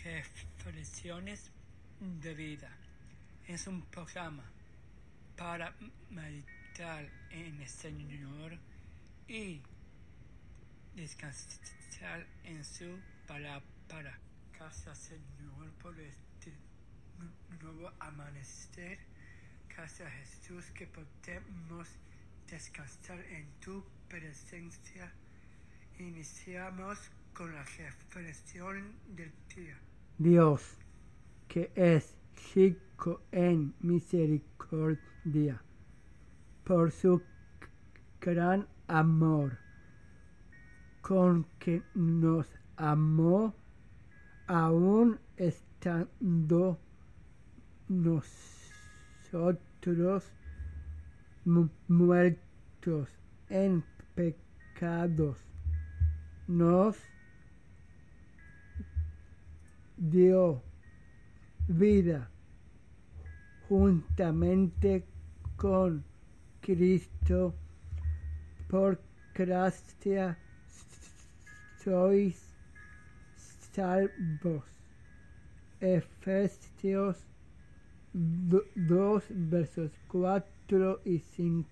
reflexiones de vida. Es un programa para meditar en el Señor y descansar en su palabra. Gracias, Señor, por este nuevo amanecer. Gracias, Jesús, que podemos descansar en tu presencia. Iniciamos con la reflexión del día. Dios, que es rico en misericordia, por su gran amor, con que nos amó, aun estando nosotros muertos en pecados, nos dio vida juntamente con Cristo. Por gracia sois salvos. Efesios 2 versos 4 y 5.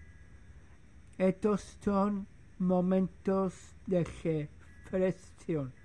Estos son momentos de reflexión.